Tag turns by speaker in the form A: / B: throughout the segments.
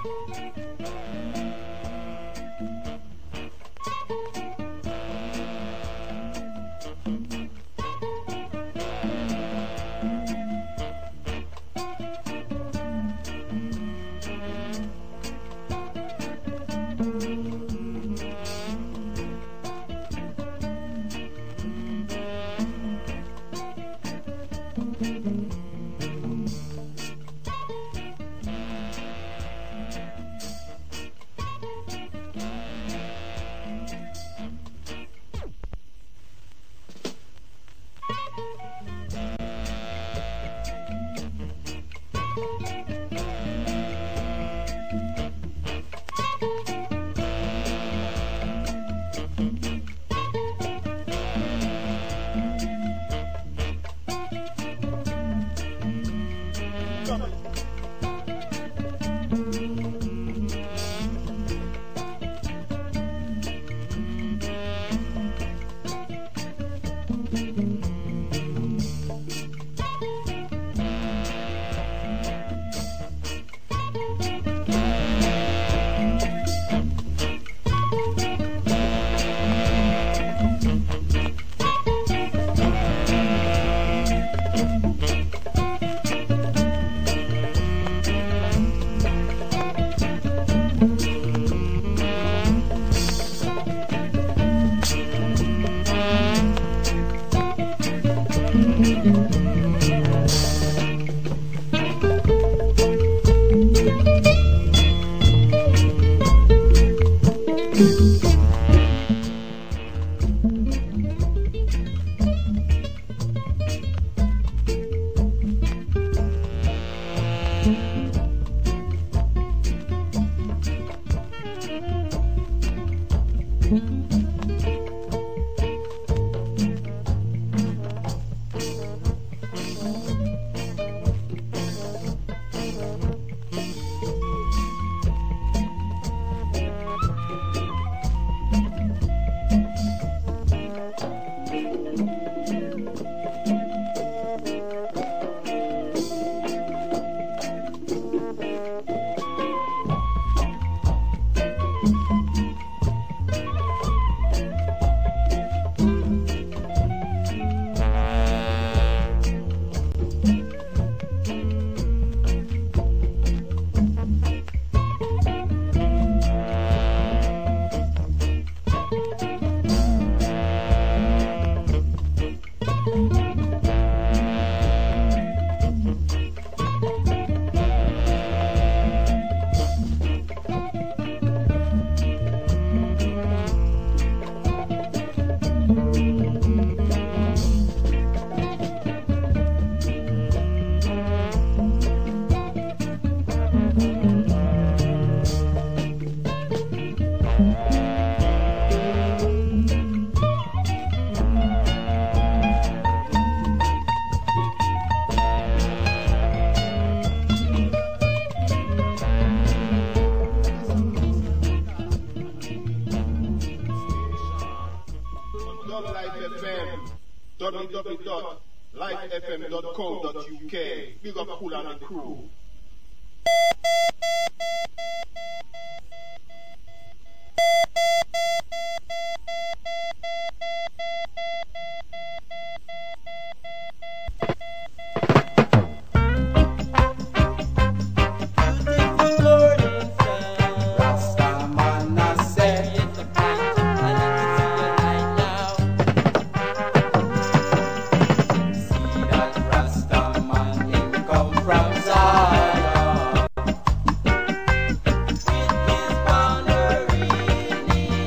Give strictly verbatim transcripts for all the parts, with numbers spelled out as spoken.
A: w w w dot life f m dot co dot u k. Big up Cool and the crew.
B: With his boundary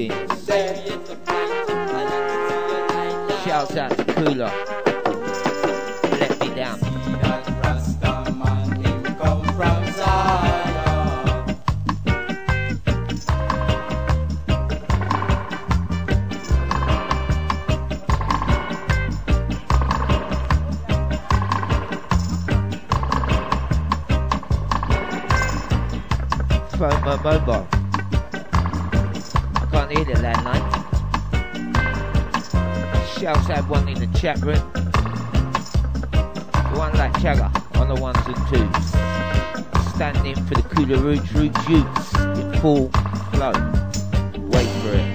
B: Martins. Shouts out to Cooler. Let me down. Phone my mobile. I can't hear the landline. Shouts out one in the chat room. One like Chagger on the ones and twos. Standing for the Cooler Roots Roots Youths in full flow. Wait for it.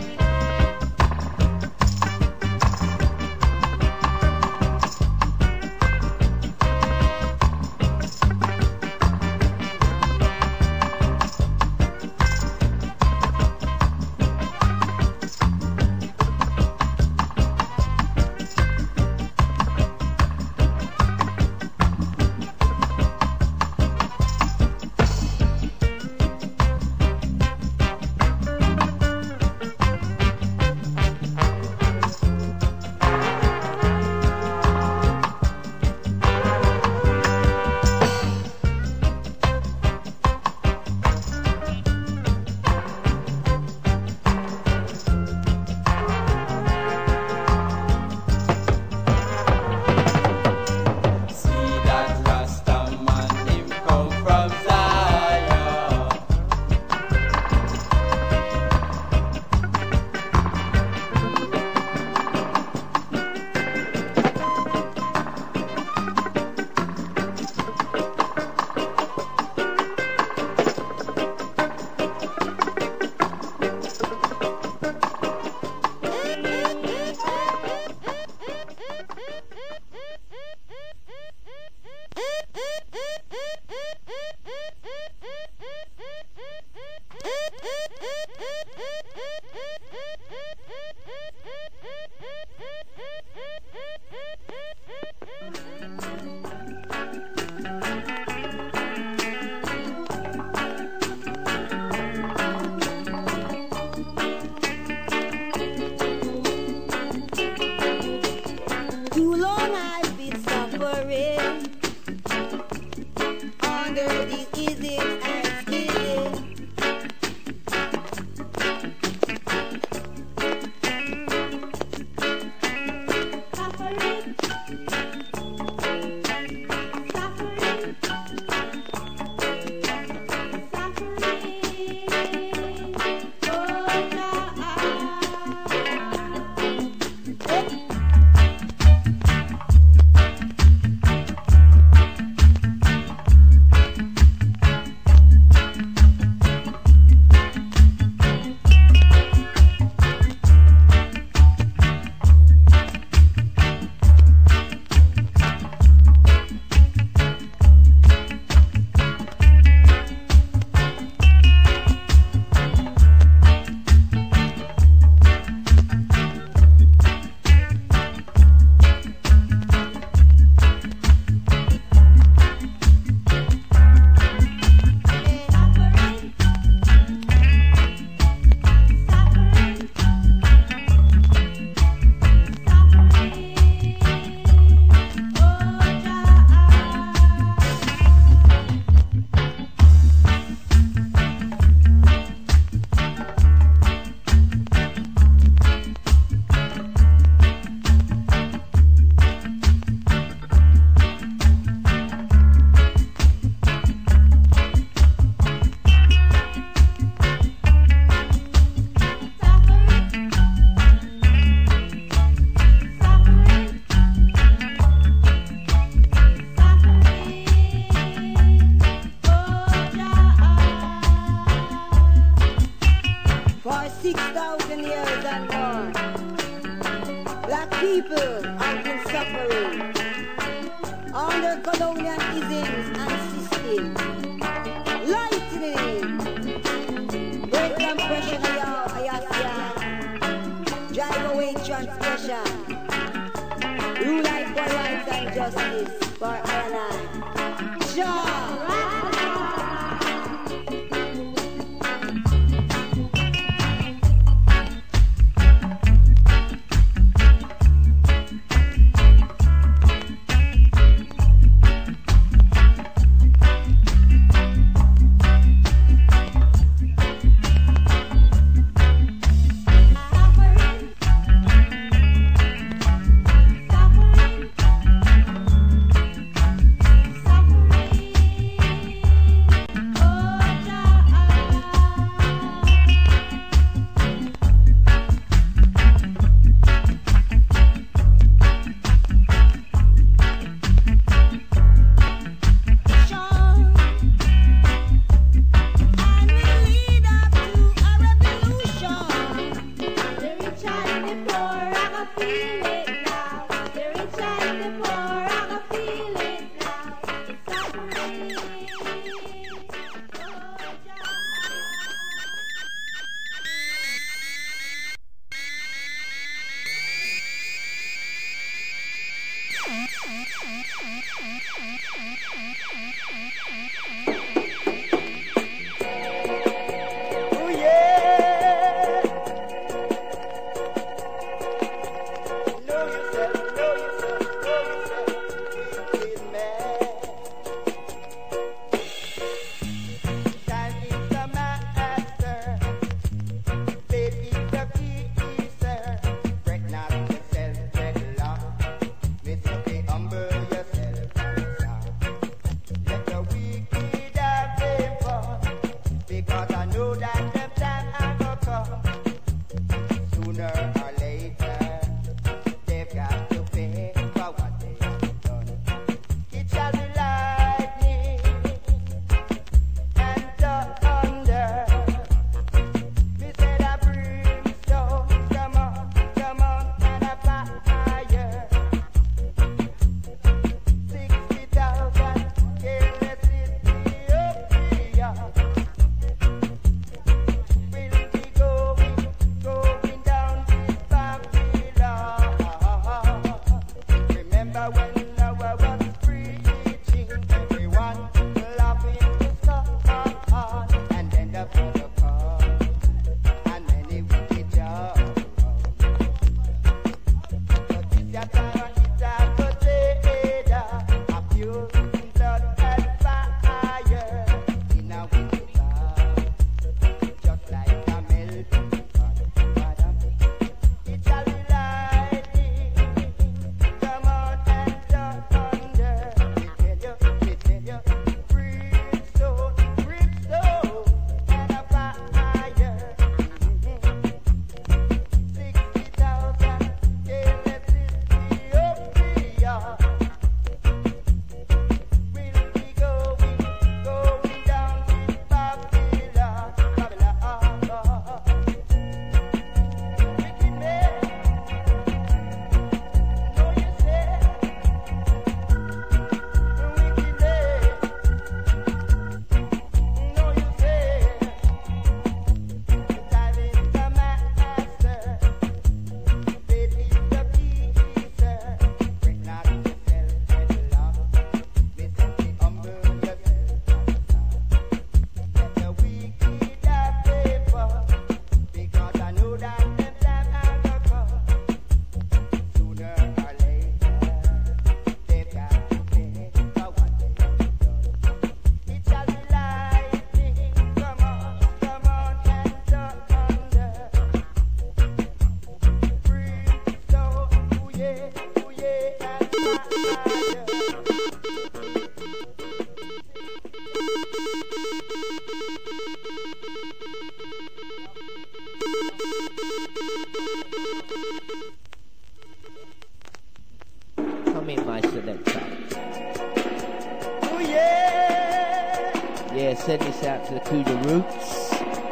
B: Send this out to the Kuda Roots.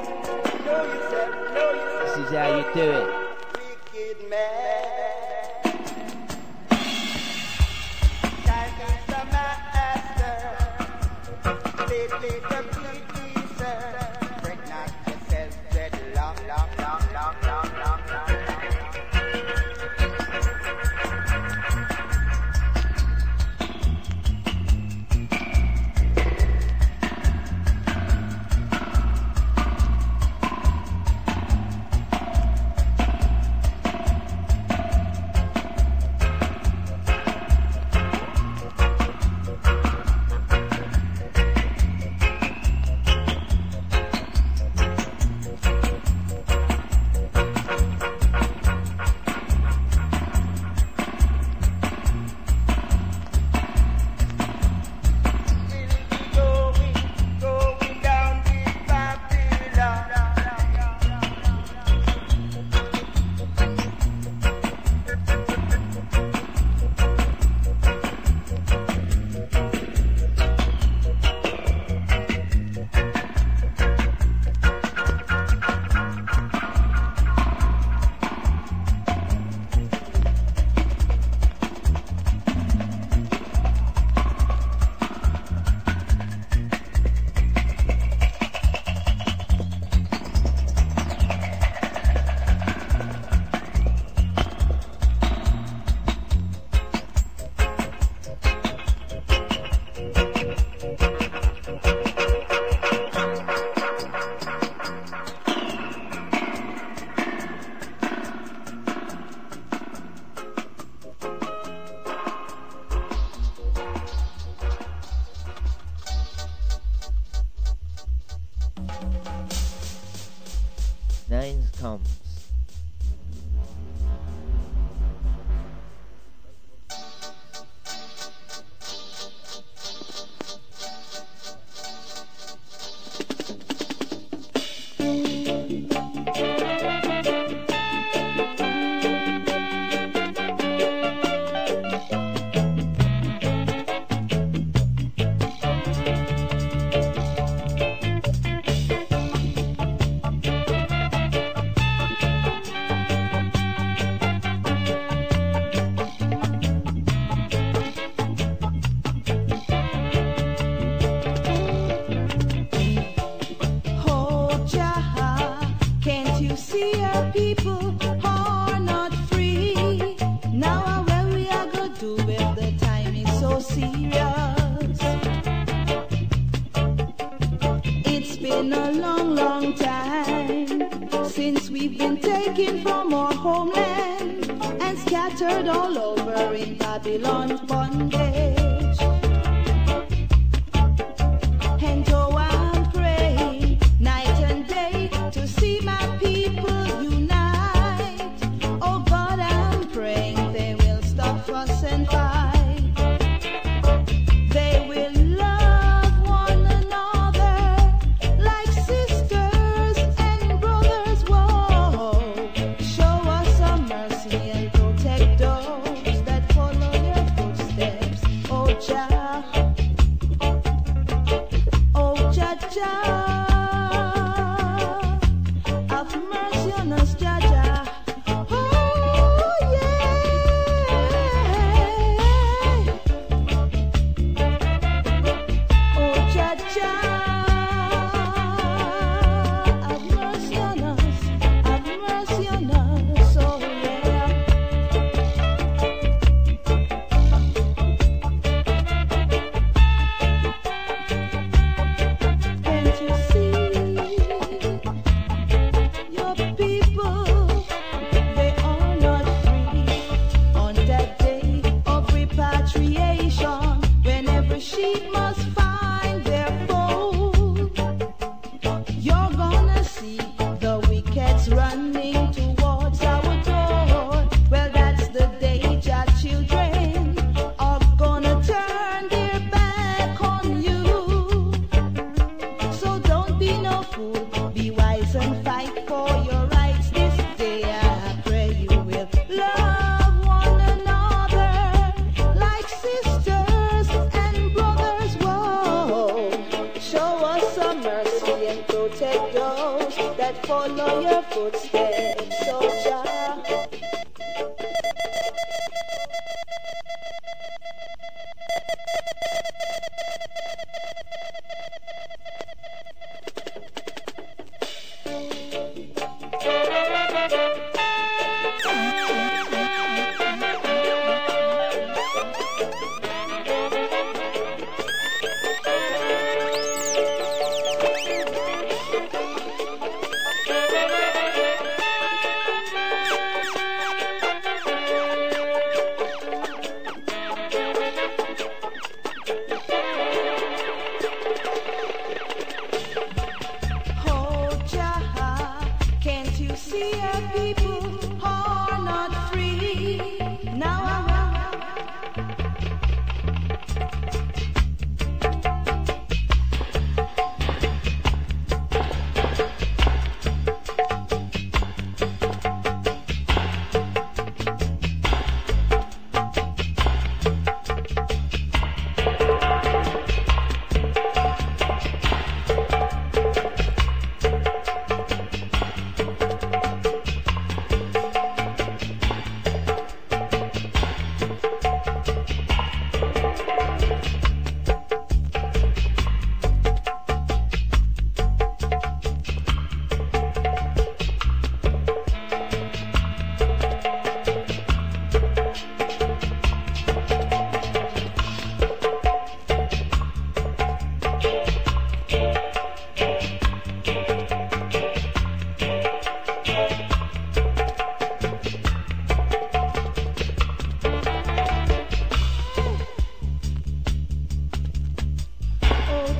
B: This is how you do it.
C: Wicked man. Time is the master. Play, play the pieces. Break not yourself, dread long, long, long, long, long, long, long.
B: comes.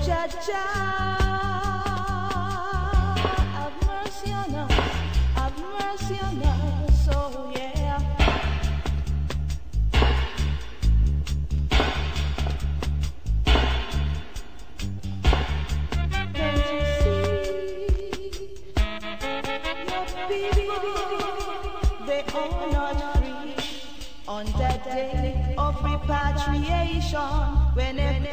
D: Have mercy on us, have repatriation. Whenever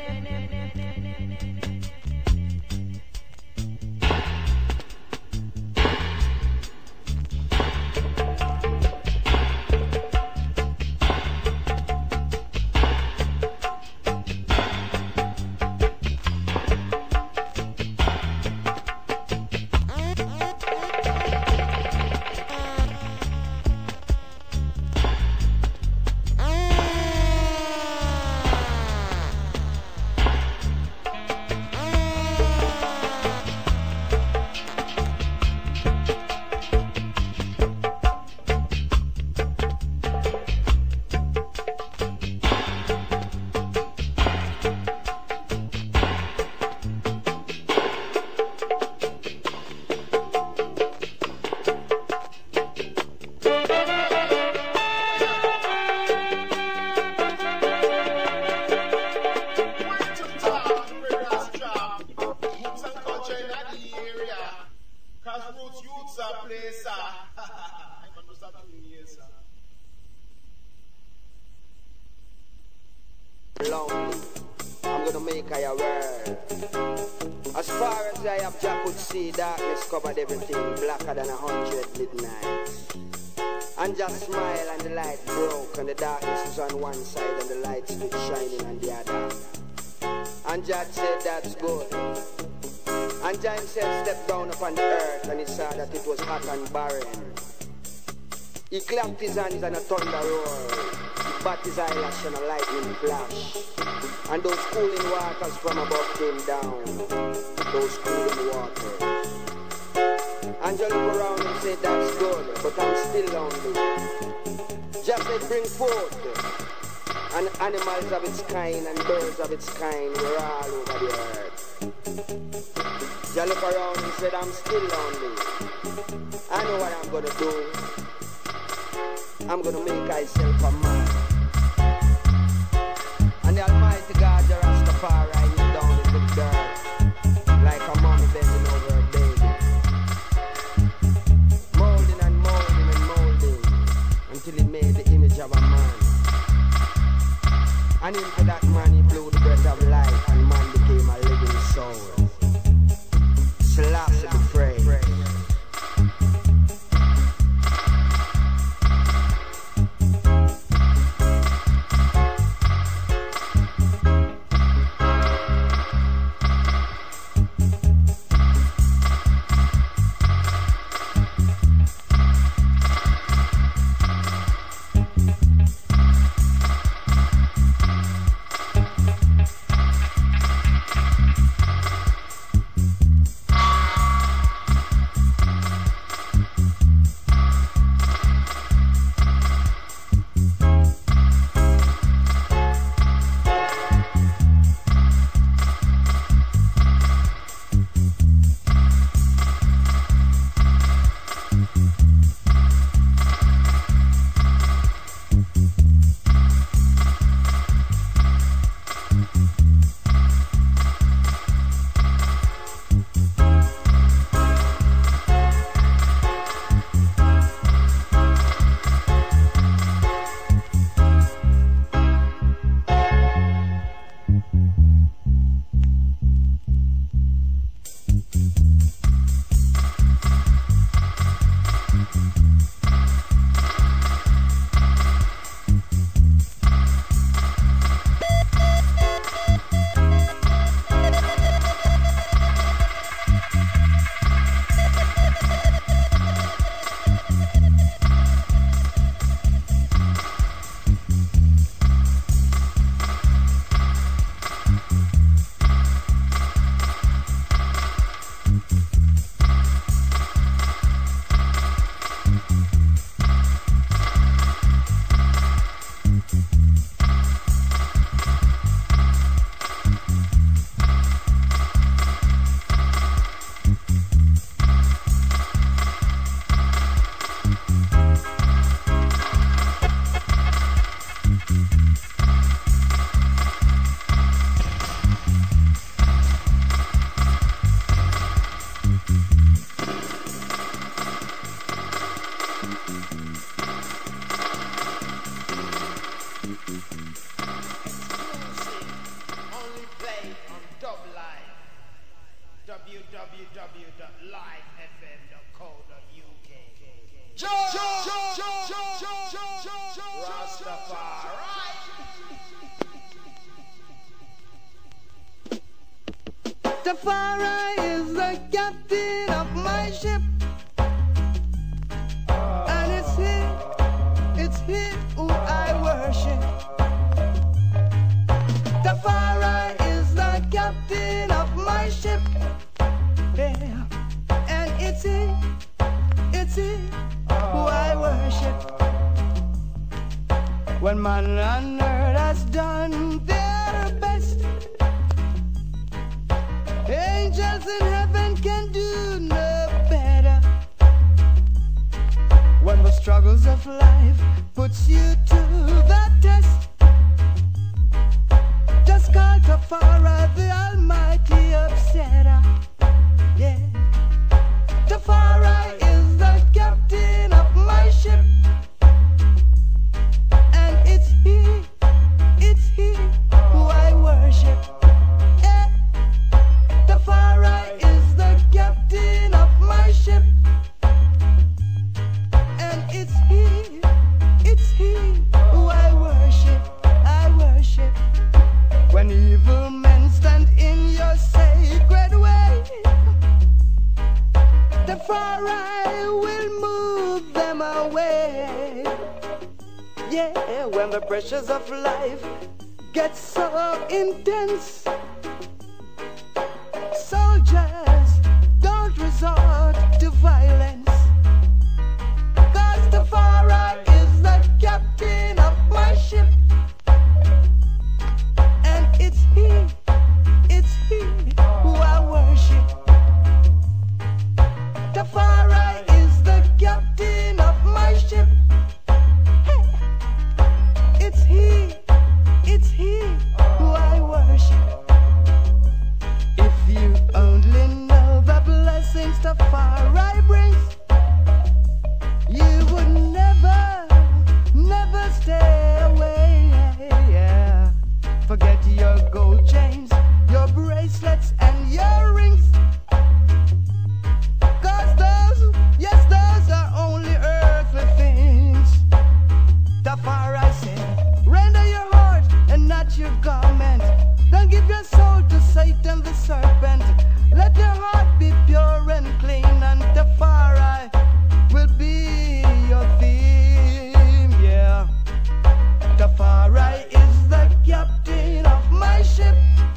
E: I'm gonna make I a world. As far as I have Jah could see, darkness covered everything, blacker than a hundred midnights. And just smile and the light broke, and the darkness was on one side and the light stood shining on the other. And Jah said that's good. And Jah himself stepped down upon the earth and he saw that it was hot and barren. He clapped his hands and a thunder roared. He bat his eyelash and a lightning flash. And those cooling waters from above came down. Those cooling waters. And Jah looked around and said, that's good, but I'm still lonely. Jah said, bring forth. And animals of its kind and birds of its kind were all over the earth. Jah looked around and said, I'm still lonely. I know what I'm gonna do. I'm gonna make myself a man. And the Almighty God, Jah Rastafari, is down in the dirt, like a mom bending over a baby. Molding and molding and molding, until he made the image of a man. And into that man he blew the breath of life, and man became a living soul. Selassie the Frey.
C: Only play on Dub Live. w w w dot live f m dot co dot u k. Rastafari.
E: Tafari is the captain of my ship, and it's him, it's him who I worship. Tafari is the captain of my ship, yeah, and it's him, it's him who I worship. When man on earth has done their best, angels in heaven can do no better. When the struggles of life puts you to the test, just call Tafari, the almighty upsetter. Yeah, Tafari is the captain of my ship, and it's he, it's he who I worship. Yeah, Tafari is the captain of my ship, and it's he, it's he who I worship, I worship. When evil men stand in your sacred way, Tafari will move them away. Yeah, when the pressures of life get so intense, soldiers don't resort to violence, 'cause Tafari is the captain of my ship, and it's he, it's he who I worship. Tafari is the captain of my ship. Hey, it's he, it's he who I worship. If you only know the blessings Tafari brings, you would never, never stay away. Yeah. Forget your gold chains, your bracelets, and your rings, 'cause those, yes, those are only earthly things. Tafari said, render your heart and not your garment. Don't give your soul to Satan the serpent. Let your heart be pure and clean, and Tafari will be your theme. Yeah, Tafari is the captain of my ship,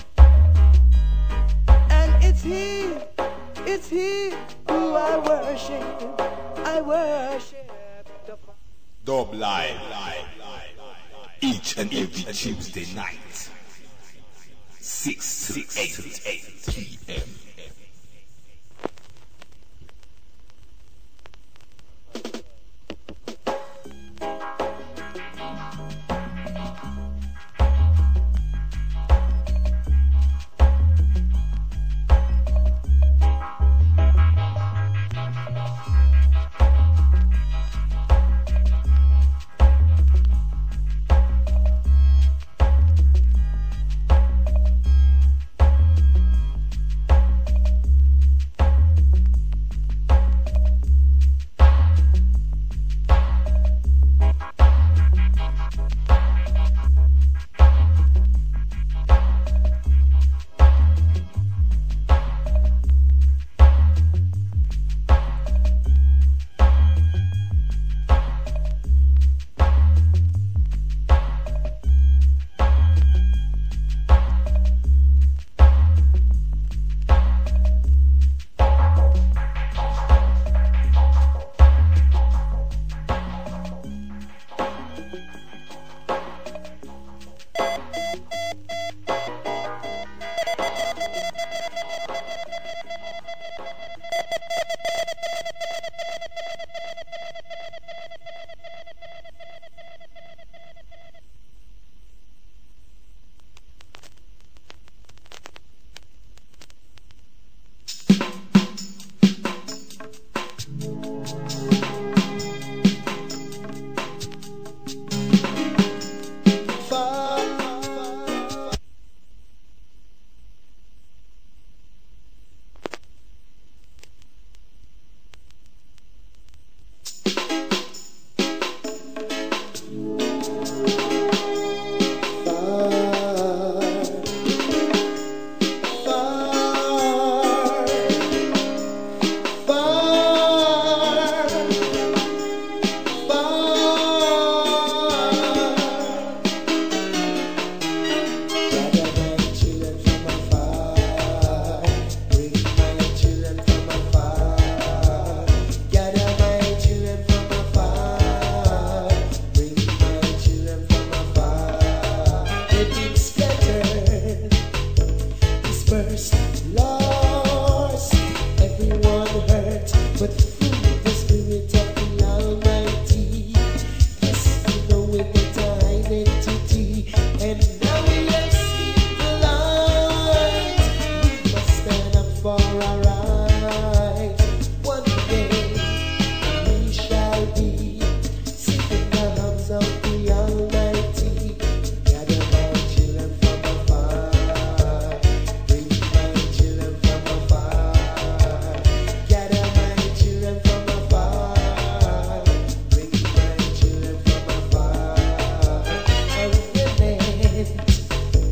E: and it's he, it's he who I worship, I worship.
D: Dub Live, each and every Tuesday night, six to eight p m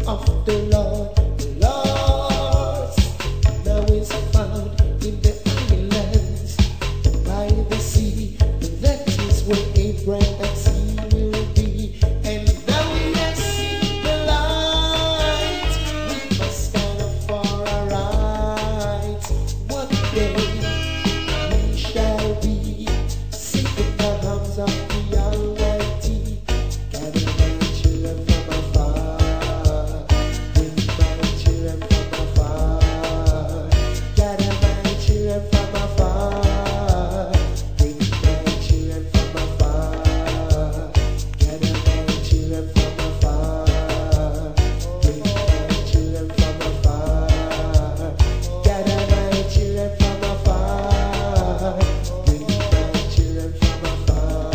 F: of the Lord, the Lord's now is found in the islands by the sea. That is where Abraham's he will be. And now we have seen the light. We must stand up for our rights. One day we shall be safe in the arms of the Almighty. Gather my children from afar, bring my children from afar. Gather my children from afar, bring my children from afar. Gather my children from afar, bring my children from afar. Gather my children from afar, bring my children from afar.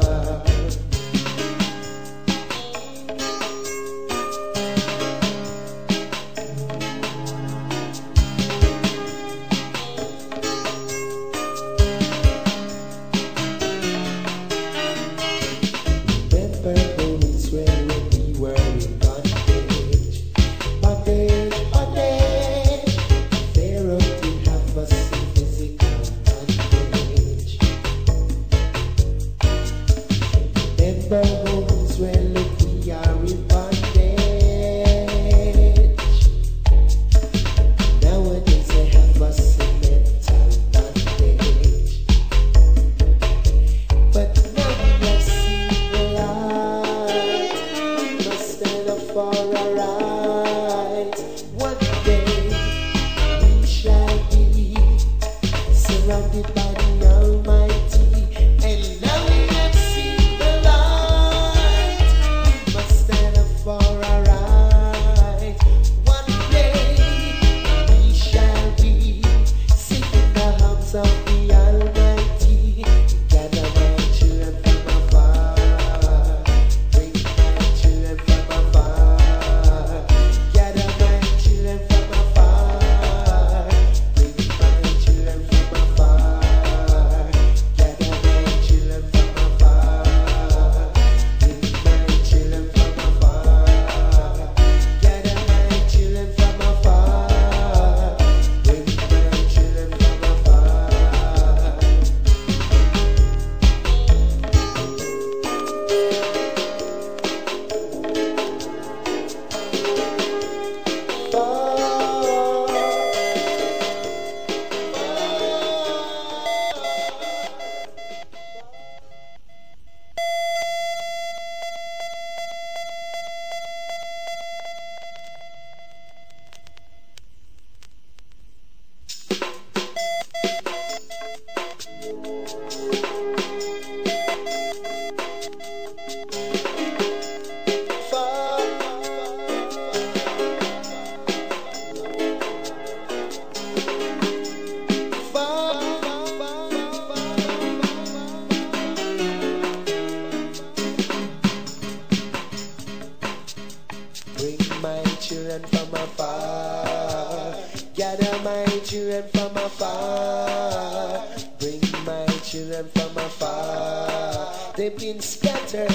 F: Remember moments when we were in bondage, bondage, bondage. Pharaoh did have us in physical bondage. Remember moments when look we are in bondage. Nowadays they have us in mental bondage. But now we have seen the light. We must stand up for our rights. One day we shall be surrounded by the Almighty. And now we have seen the light. We must stand up for our rights. One day we shall be safe in the arms of the Almighty. Gather my children from afar, bring my children from afar. Gather my children from afar, bring my children from afar. Gather my children from afar, bring my children from afar. Gather my children from afar, bring my children from afar. Bring my children from afar. Gather my children from afar. Bring my children from afar. They've been scattered.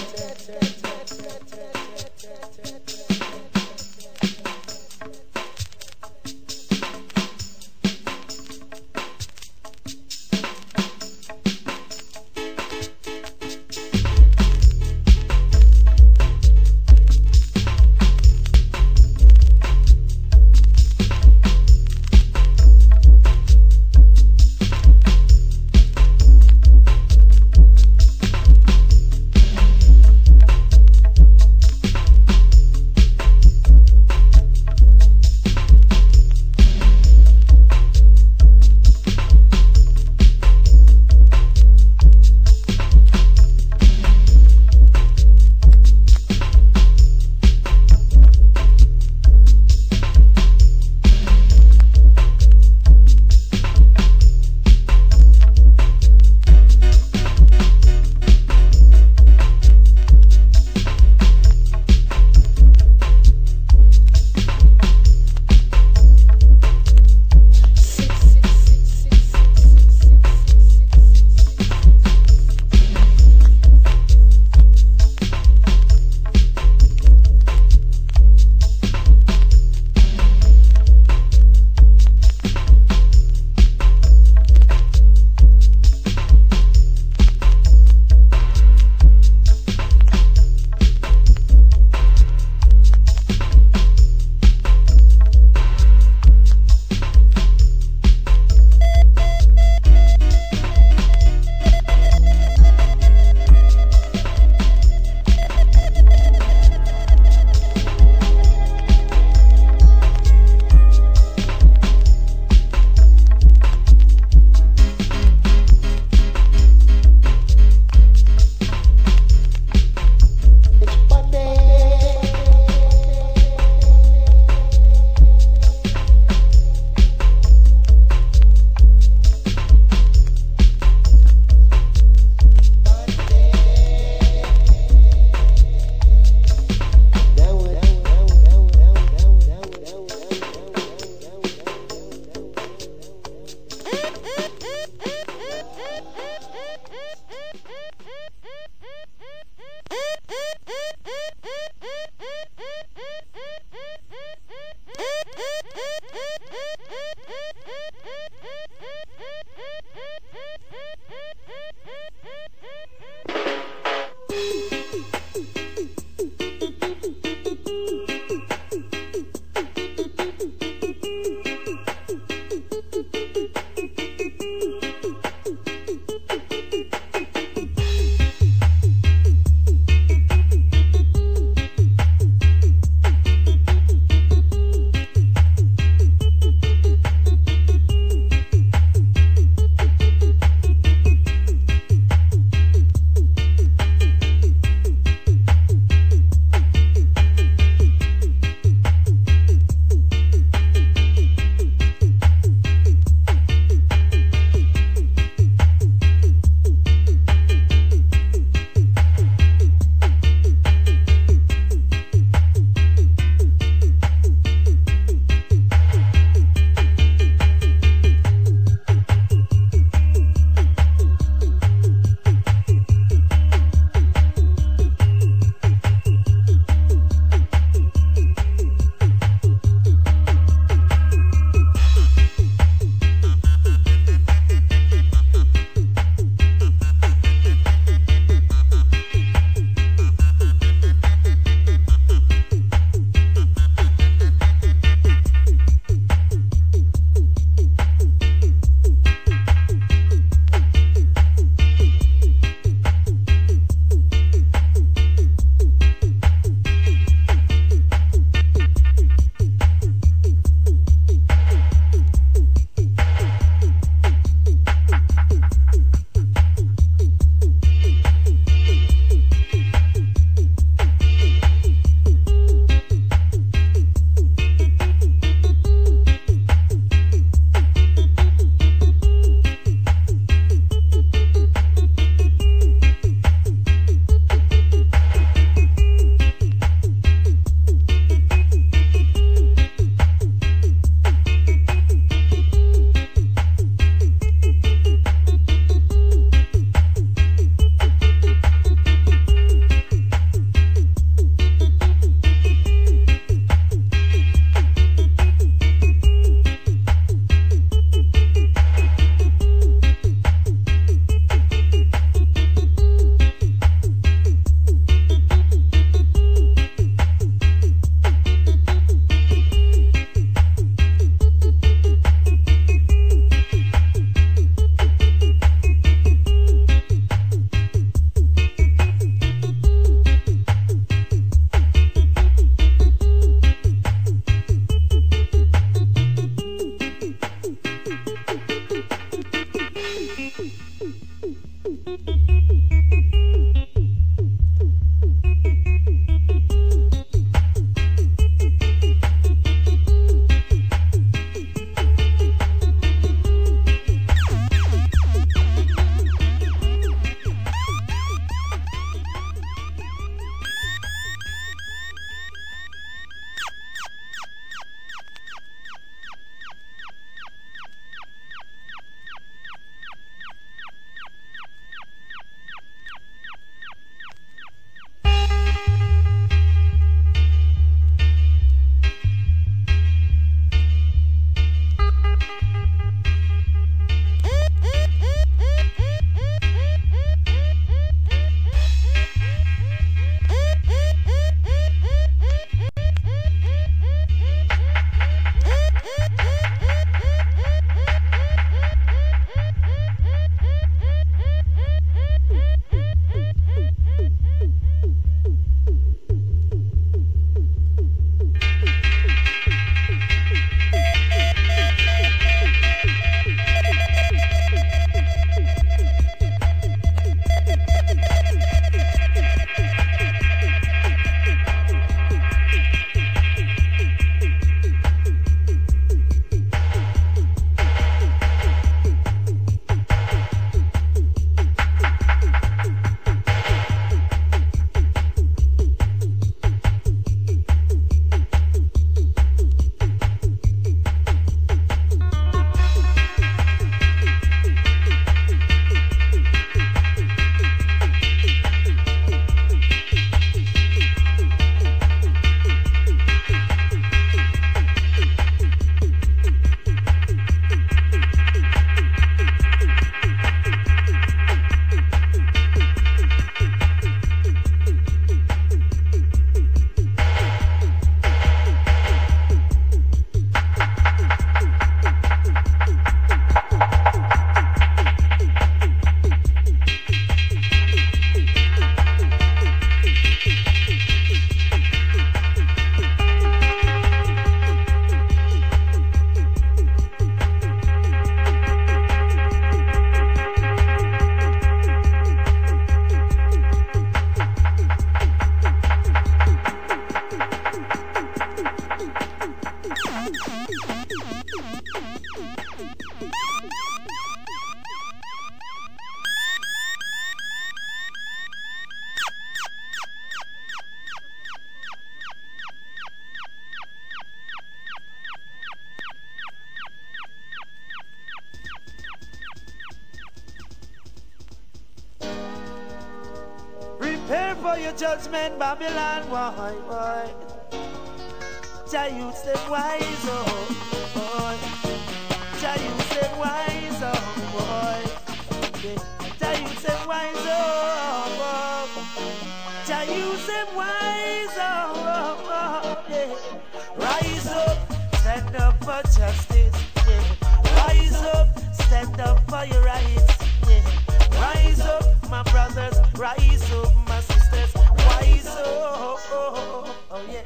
G: for your judgment, Babylon, why, why? Jah youths them wise, oh boy. Jah youths them wise, oh boy. Jah youths them wise, oh boy. Jah youths them wise, oh, oh, oh yeah. Rise up, stand up for justice, yeah. Rise up, stand up for your rights, yeah. Rise up, my brothers, rise up, my sisters, rise up, oh, oh, oh yeah.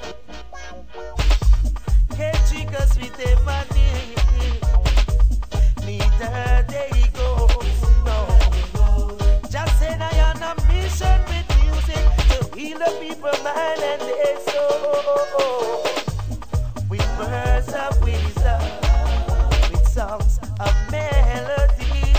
G: Can't trick us with their money, neither they go, no. Just say I am on a mission with music to heal the people mind and their soul. With words of wisdom, with songs of melody.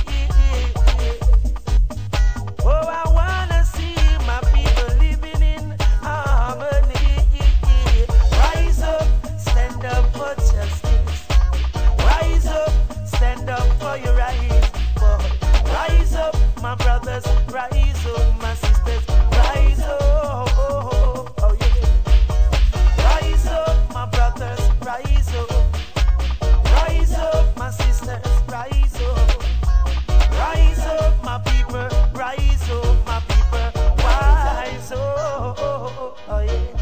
G: Oh, I wanna see my people living in harmony. Rise up, stand up for justice. Rise up, stand up for your rights. Rise up, my brothers. Rise up, my sisters. Rise up, oh, oh yeah. Rise up, my brothers. Rise up. Rise up, my sisters. Rise up. Rise up, my people. Rise up, my people. Rise up, oh yeah.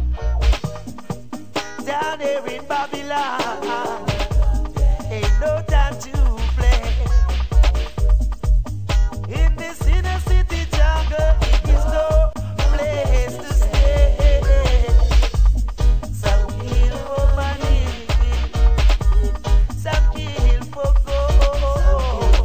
G: Down there in Babylon, ain't no time to play. In this inner city jungle, it is no place to stay. Some kill for money, some kill for gold.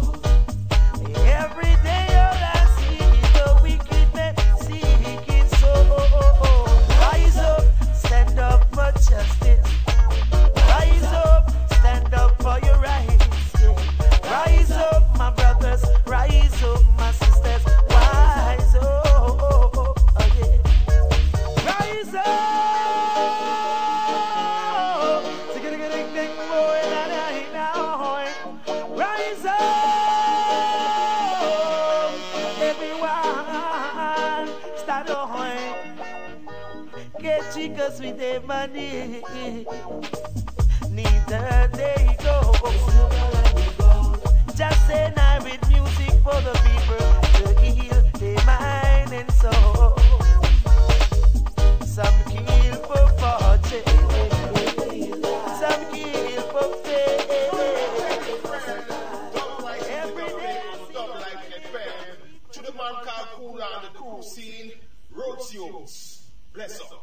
G: Every day all I see is the wicked men seeking soul. Rise up, stand up for justice. Rise up, stand up for your rights. Yeah. Rise up, my brothers. Rise up, my sisters. Rise up, oh, oh, oh, yeah. Rise up. Ding-a-ding-ding, boy, na-na-na-na. Rise up, everyone. Start on. Get chicas with their money. Neither they go. Just say night with music for the people to heal their mind and soul. Some kill for fortune, some kill for fame. Every day
A: Dub Life F M. To the man called Cool and the crew scene, Rhodes Youths. Bless up.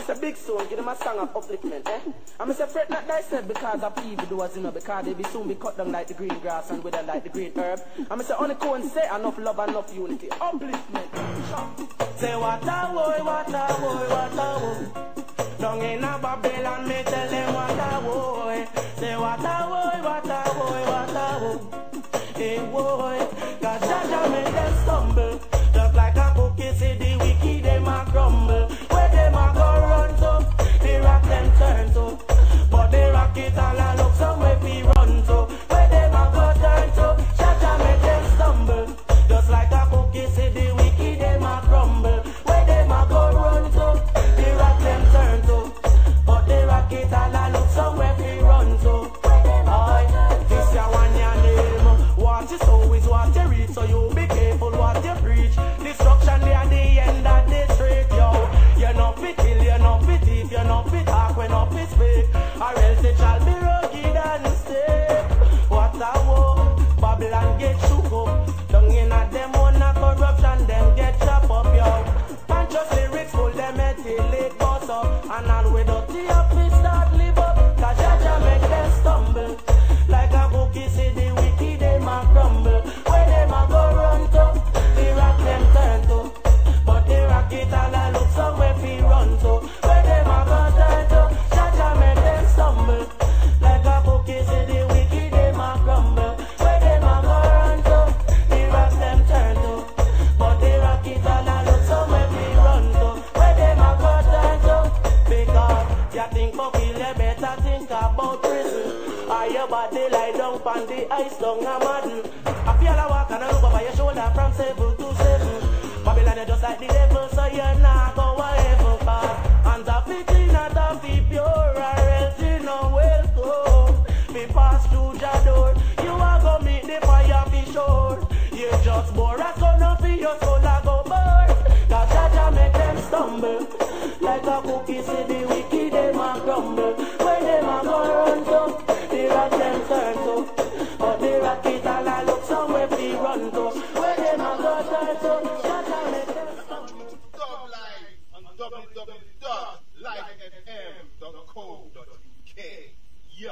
G: say big soul, give them a song of upliftment, eh? I'm say fret not thyself because of evil doers, you know, because they be soon be cut down like the green grass and wither like the green herb. I'm say only go and say enough love, enough unity, upliftment. Say what a boy, what a boy, what a boy. Down in a Babylon, me tell them what a boy. Say what a boy, what a boy, what a boy. Hey boy, cause Jaja make them stumble. Just like a cookie, see the wicked, them a crumble. Where them a go run to, the rock them turn to. But the rock it all a look somewhere we run to. Where them a go turn to, Jaja make them stumble. Just like a cookie, see the wicked, them a crumble. Where them a go run to, the rock them turn to. But the rock it all a look somewhere we run to. Aye, this ya one ya name. What you sow is what you reap, so you be careful what you preach. Destruction be at the end of the street, yo. You're not fit kill, you're not fit thief, you're not fit talk when not fit speak. Or else it shall be rugged and stiff. What a woe, Babylon get shook up. Down in at them own a corruption, them get chopped up, yo. Conscious lyrics full them head till it bust up. And all with dirty up, we start live up. Cause Jaja make them stumble. Like a cookie, see the wicked, them a crumble. Where them a go run to, the rock them turn to. But the rock it all a look somewhere we run to. Where them a go turn to, Jaja make them stumble. Like a cookie, see the wicked, them a crumble. Where them a go run to, the rock them turn to. But the rock it all a look somewhere we run to. Where them a go turn to. Because you think for kill, you better think about prison. Or your body lie down on the ice down a madden. I feel a walk and I look over your shoulder from seven to seven. Babylon is just like the devil, so you're not going to heaven fast. And the fitting not a be pure, or else you know welcome. We pass through your door, you are going to meet the fire be sure. You just bore a son of your soul a go burn. Cause Jaja make them stumble. Like a cookie, see the wicked, them a crumble. Where them a go run to, the rock them turn to. But the rock it all a look somewhere we run to. Where them a go turn to, Jaja make them stumble.
A: Dub Live on w w w dot live f m dot co dot u k. Yeah.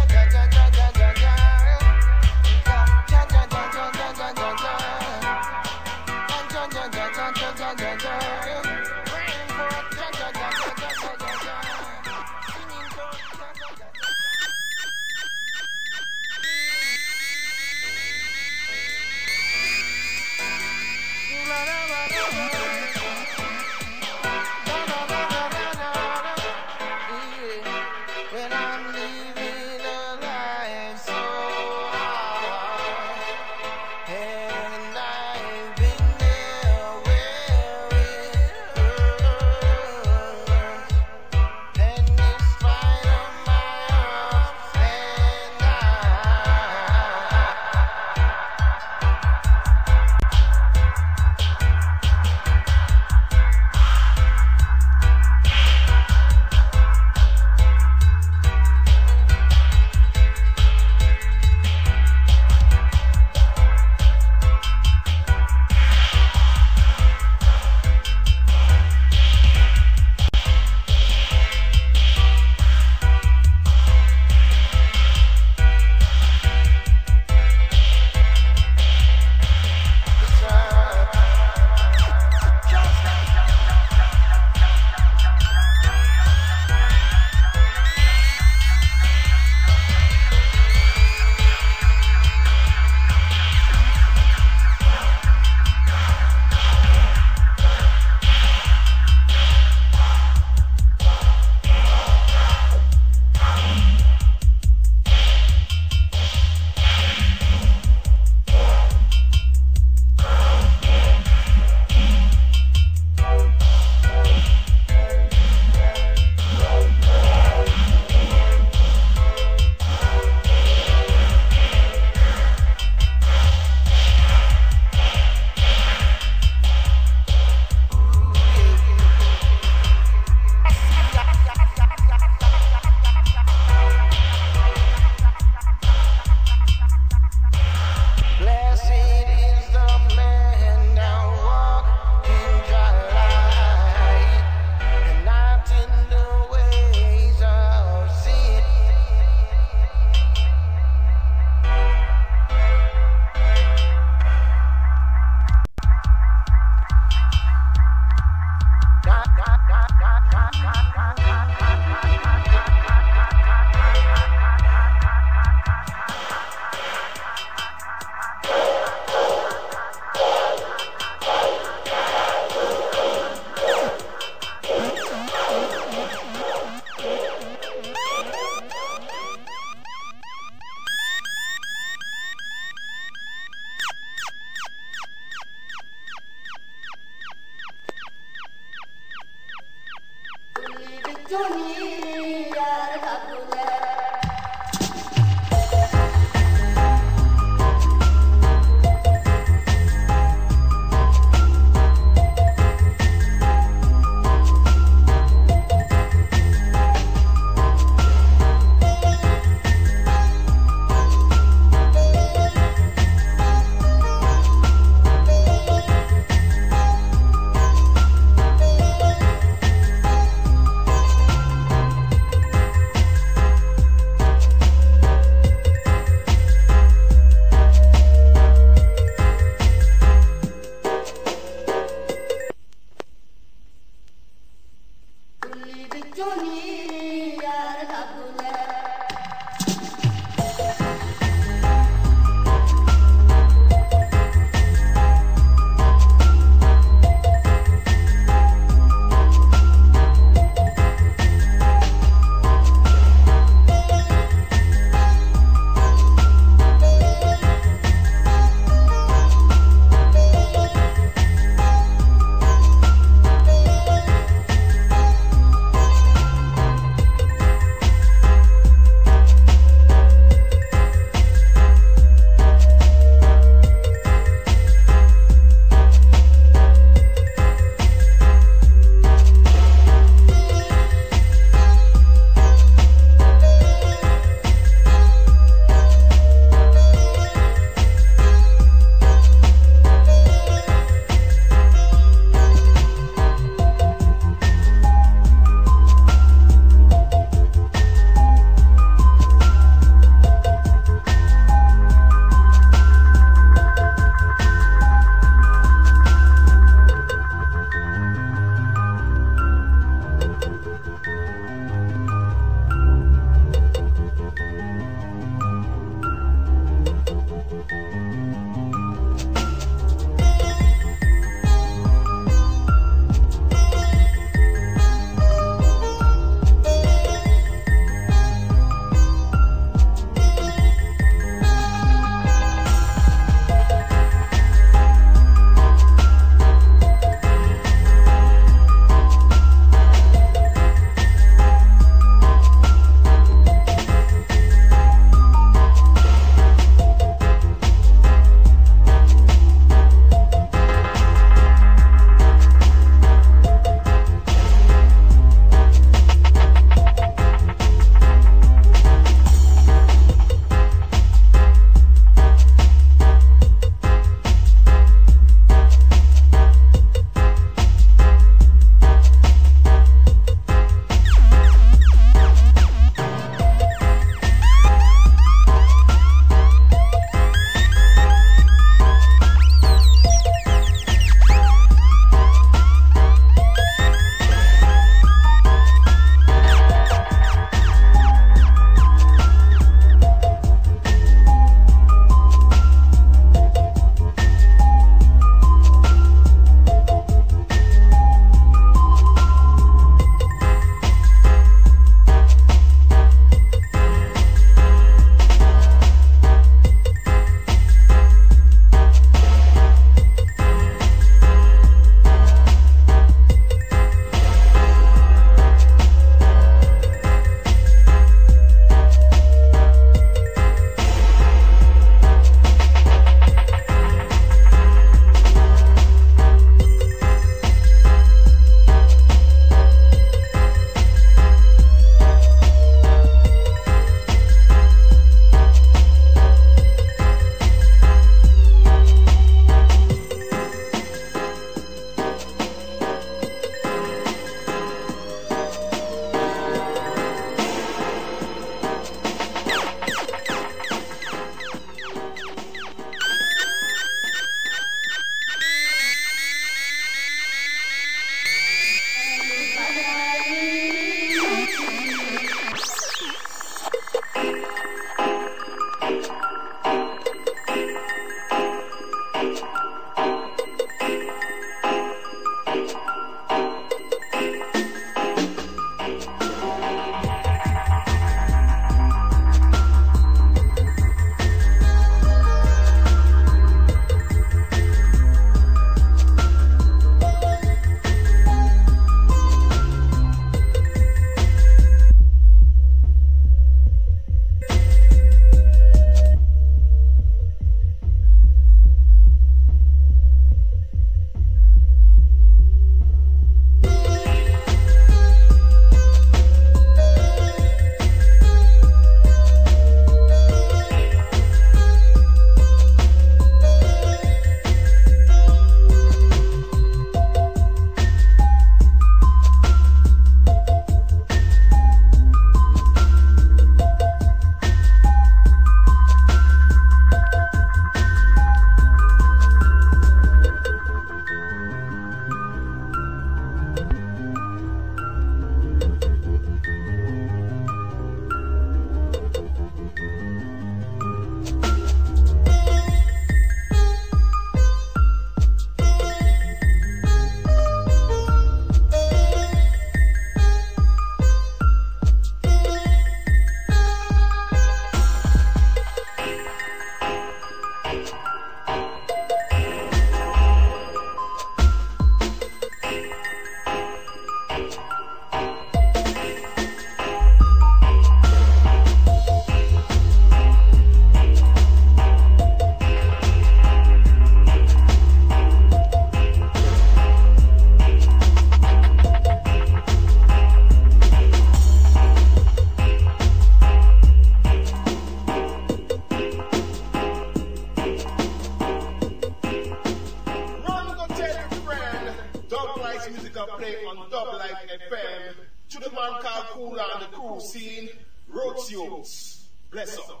A: called Cool and the Crew scene, Roots Youths. Bless up.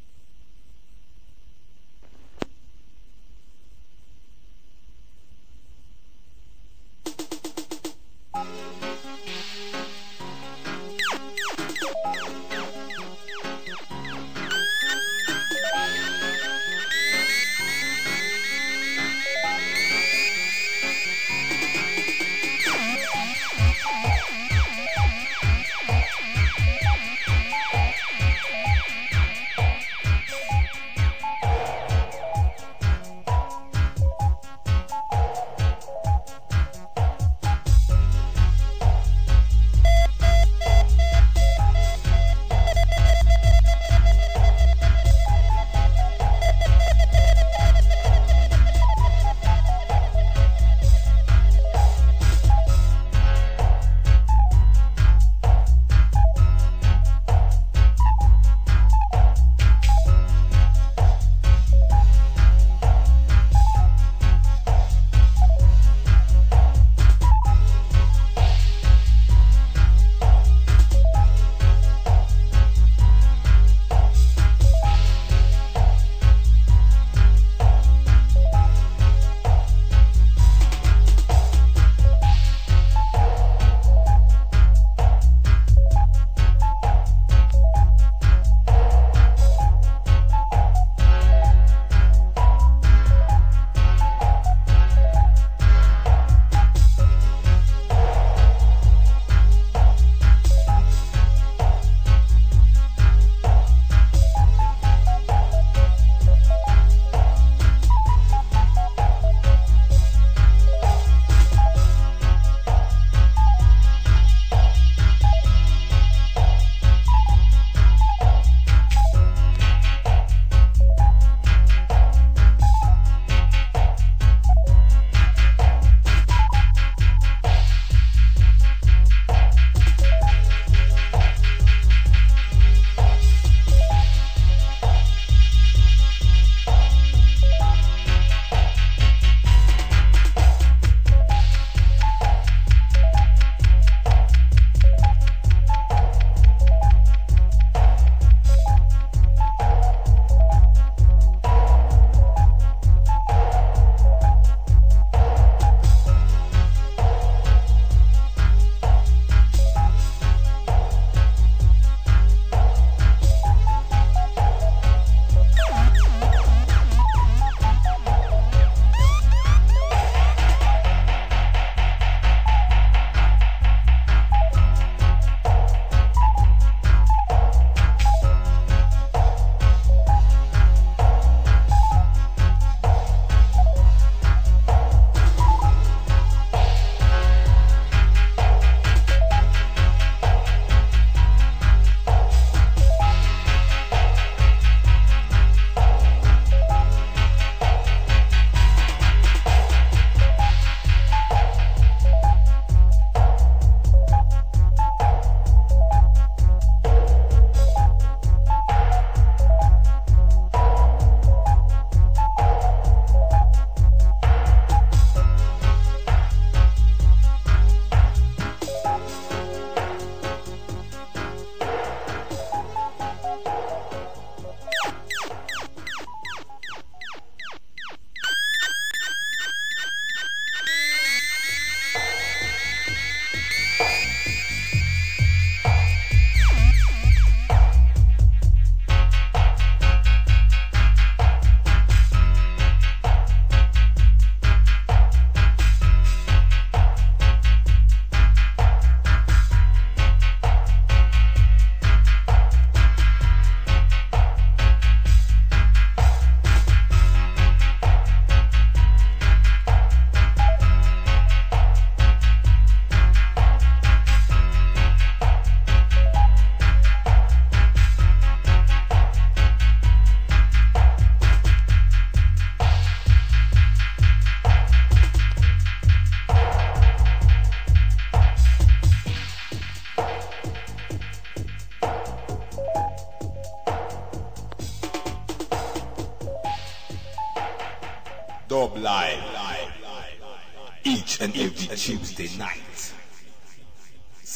D: Dub Live each and every Tuesday night,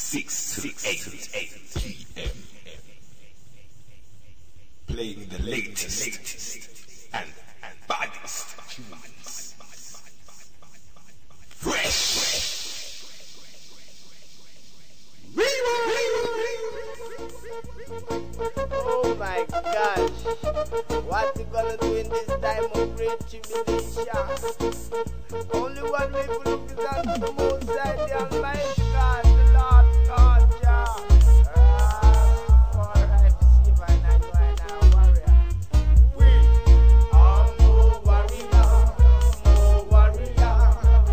D: six to eight p m Playing the latest and baddest tunes. Fresh.
C: Oh my gosh, what you gonna do in this time of great tribulation? Only one way to look is unto the Most High, the Almighty God, the Lord God, Jah. Rastafari, receive and I know I am warrior. We are more warrior, more warrior.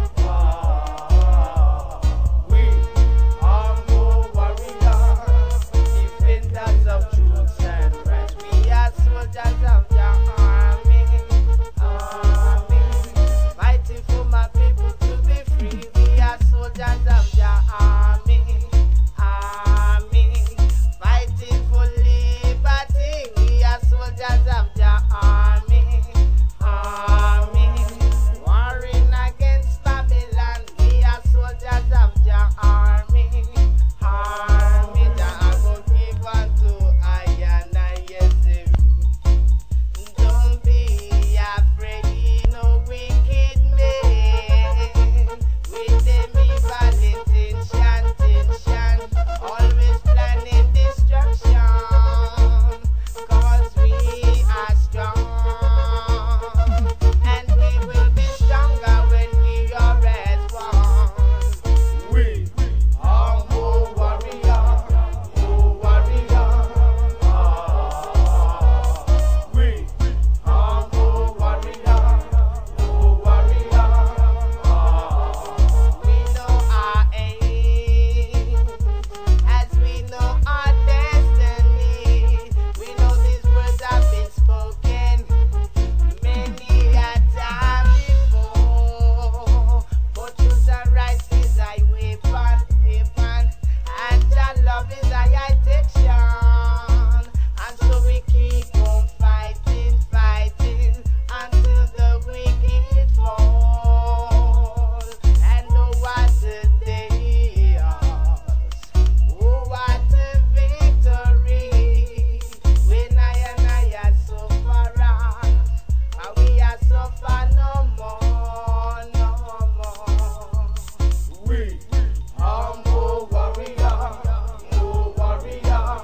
C: Ah, we are more warrior, defenders of truth and right. We are soldiers of Jah army, army, fighting for my people to be free. We are soldiers of Jah army, army, fighting for liberty. We are soldiers of Jah army, army, warring against Babylon. We are soldiers of Jah army, army. Jah I go give unto I and I, yes, eh. Don't be afraid, no wicked man, with them evil intention, intention, always planning destruction, cause we are strong, and we will be stronger when we are as one. We are more warrior, more warrior. Ah, we are more warrior, more warrior. Ah, we know our aim, as we know our destiny. We know these words have been spoken many a time before. But truth and right is thy weapon, weapon, and Jah love is thy protection. And so we keep on fighting, fighting until the wicked fall. And oh, what a day, oh, what a victory, when I and I are so far out, and we are so far no more, no more. We are more warrior, more warrior.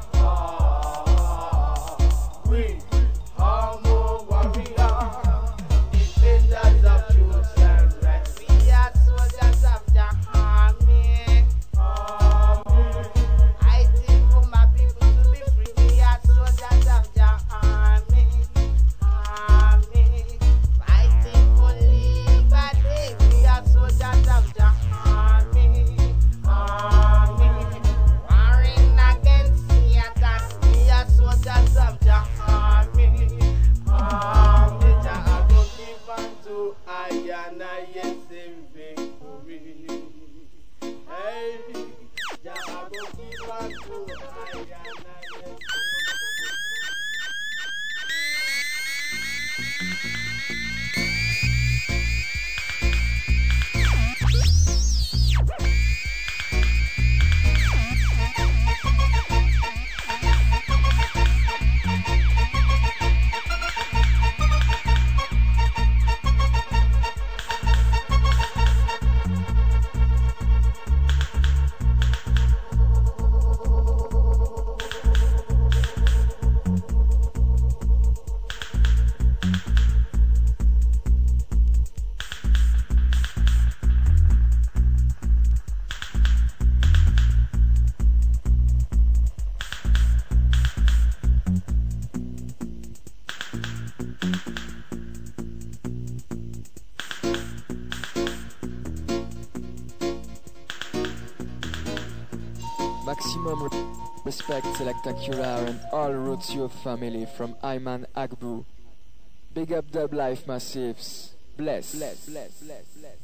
C: Ah, we are more warrior, defenders of truth and right. We are soldiers of Jah army, army, fighting for my people to be free. We are soldiers of Jah army, army, fighting for liberty. We are soldiers of Jah army, army, warring against Satan. We are soldiers of Jah army, army. Jah I go give unto I and I, yes, in victory. Hey, Jah I go give unto I and I, yes.
H: Maximum respect, Selecta Kura and all Roots Youth family from Ayman Agbu. Big up Dub Life Massives. Bless. Bless. Bless. Bless. Bless.